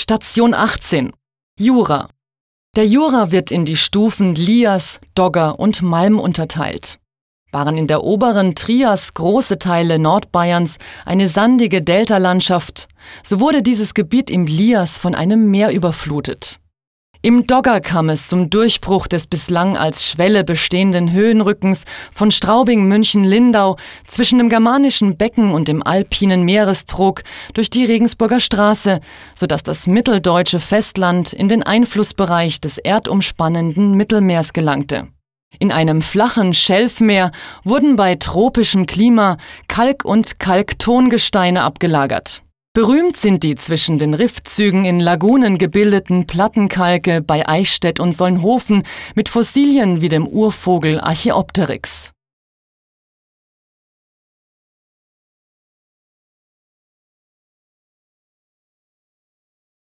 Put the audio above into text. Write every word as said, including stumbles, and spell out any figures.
Station achtzehn. Jura. Der Jura wird in die Stufen Lias, Dogger und Malm unterteilt. Waren in der oberen Trias große Teile Nordbayerns eine sandige Deltalandschaft, so wurde dieses Gebiet im Lias von einem Meer überflutet. Im Dogger kam es zum Durchbruch des bislang als Schwelle bestehenden Höhenrückens von Straubing-München-Lindau zwischen dem Germanischen Becken und dem alpinen Meerestrog durch die Regensburger Straße, sodass das mitteldeutsche Festland in den Einflussbereich des erdumspannenden Mittelmeers gelangte. In einem flachen Schelfmeer wurden bei tropischem Klima Kalk- und Kalktongesteine abgelagert. Berühmt sind die zwischen den Riffzügen in Lagunen gebildeten Plattenkalke bei Eichstätt und Solnhofen mit Fossilien wie dem Urvogel Archaeopteryx.